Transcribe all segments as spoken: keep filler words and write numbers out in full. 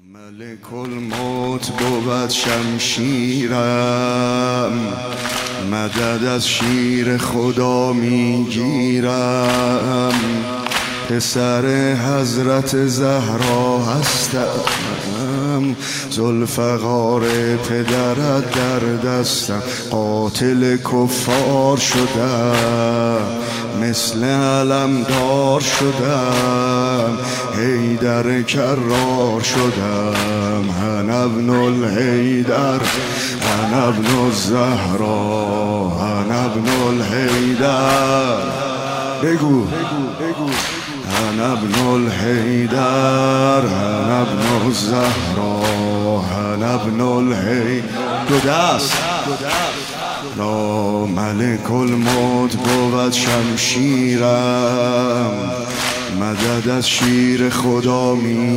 ملک الموت بود شمشیرم، مدد از شیر خدا میگیرم. پسر حضرت زهرا هستم، ذوالفقار پدرت در دستم. قاتل کفار شدم، مثل علمدار شدم. حیدر کرار شدم، انا ابن الحیدر، انا ابن الزهرا، انا ابن الحیدر. بگو انا ابن الحیدر، انا ابن الزهرا، انا ابن الحیدر. دو دست را ملک الموت بود شمشیرم، مدد از شیر خدا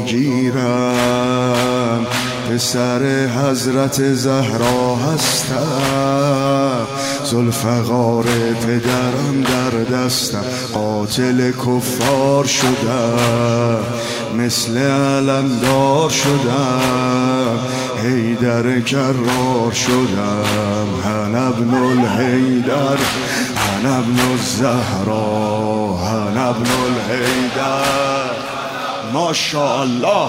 میگیرم. پسر حضرت زهرا هستم، ذوالفقار پدرم در دستم. قاتل کفار شدم، مثل علمدار شدم. حیدر کرار شدم، انا ابن الحیدر، انا ابن الزهرا، انا ابن الحیدر. ماشاءالله.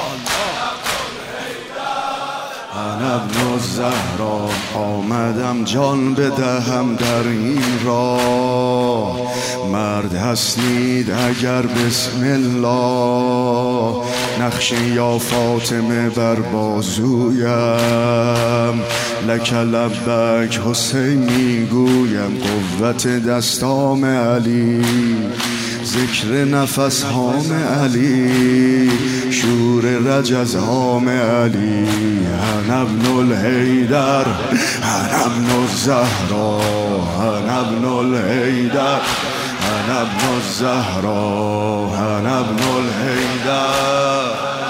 انا ابن الزهرا، آمدم جان بدهم در این راه. مرد هستید اگر بسم الله. نقش یا فاطمه بر بازویم، لک لبک حسین میگویم. قوت دستام علی، ذکر نفس هام علی، شور رجزهام علی. انا ابن الحیدر، انا ابن الزهرا، انا ابن الحیدر، انا ابن الزهرا، انا ابن الحیدر.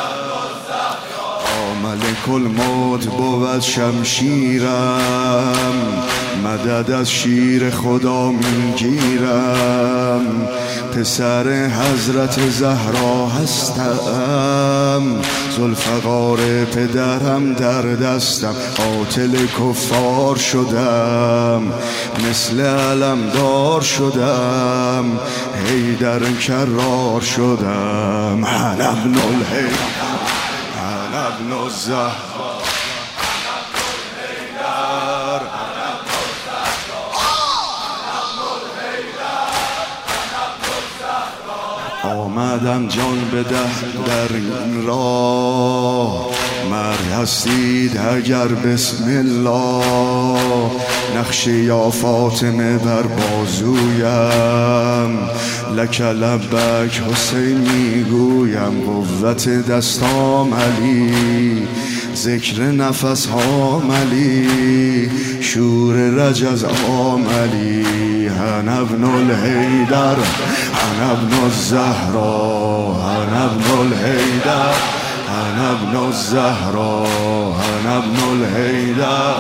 ملک الموت بود شمشیرم، مدد از شیر خدا میگیرم. پسر حضرت زهرا هستم، ذوالفقار پدرم در دستم. قاتل کفار شدم، مثل علمدار شدم. حیدر کرار شدم، انا ابن الحیدر، انا ابن الزهرا، آمدم جان بده در این راه. مرد هستید اگر بسم الله. نقش یا فاطمه بر بازویم، لک لبک حسین میگویم. قوت دستام علی، ذکر نفس هام علی، شور رجزهام علی. انا ابن الحیدر، انا ابن الزهرا، انا ابن الحیدر، انا ابن الزهرا، انا ابن الحیدر.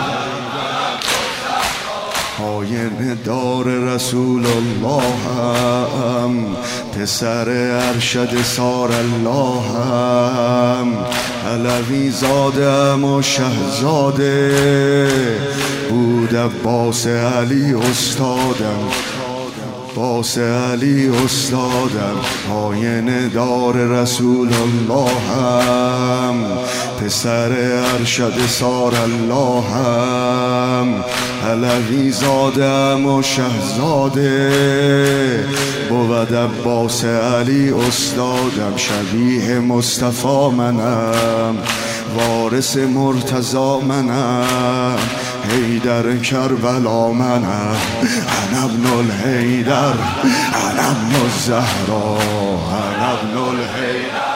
آینه دار رسول الله هم، پسر ارشد سار الله هم. علوی زادم و شهزاده، بود عباس علی استادم، عباس علی استادم. آینه دار رسول الله هم، پسر ارشد سار الله هم. علوی زادم و شهزاده، بود عباس علی استادم. شبیه مصطفی منم، وارث مرتضی منم. حیدر کربلا منم، انا ابن الحیدر، انا ابن الزهرا، انا ابن الحیدر.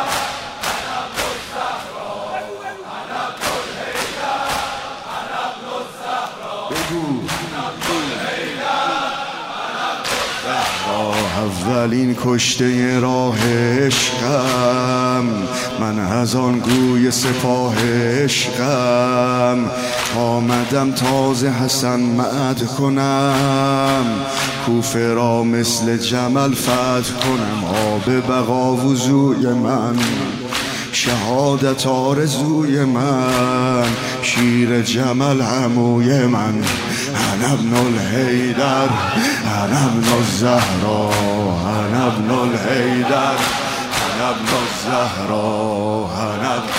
اولین کشته راه عشقم، من از آن گوی سپاه عشقم. آمدم تازه حسن مد کنم، کوفه را مثل جمل فتح کنم. آب بقا وضوی من، شهادت آرزوی من، شیر جمل عموی من. انا ابن الحیدر، انا ابن الزهرا، انا ابن الحیدر، انا ابن الزهرا، انا ابن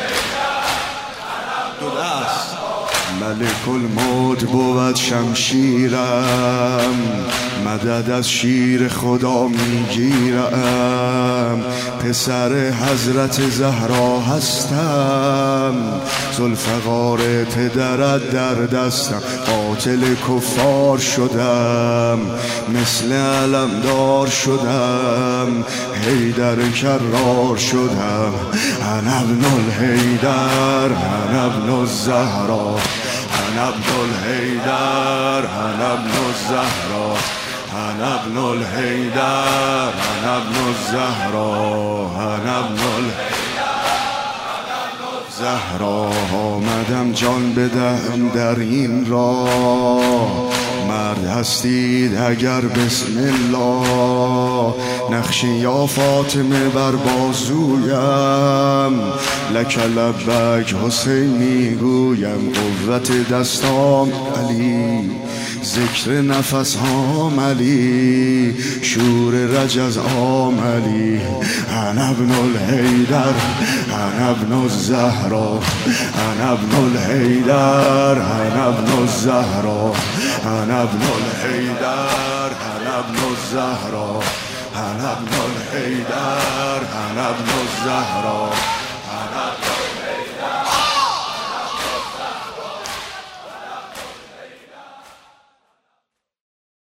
دو دست. ملک الموت بود شمشیرم، مدد از شیر خدا میگیرم. پسر حضرت زهرا هستم، ذوالفقار پدرت در دستم. قاتل کفار شدم، مثل علمدار شدم، حیدر کرار شدم. انا ابن الحیدر، انا ابن الزهرا، انا ابن الحیدر، انا ابن الزهرا، انا ابن الحیدر، انا ابن الزهرا، انا ابن الزهرا. آمدم جان بدهم در این راه، مرد هستید اگر بسم الله. نقش یا فاطمه بر بازویم، لک لبک حسین میگویم. قوت دستام علی، ذکر نفس هام علی، شور رجز آم علی. انا ابن الحیدر، انا ابن الزهرا، انا ابن الحیدر، انا ابن الزهرا، انا ابن الحیدر، انا ابن الزهرا، انا ابن الحیدر، انا ابن الزهرا.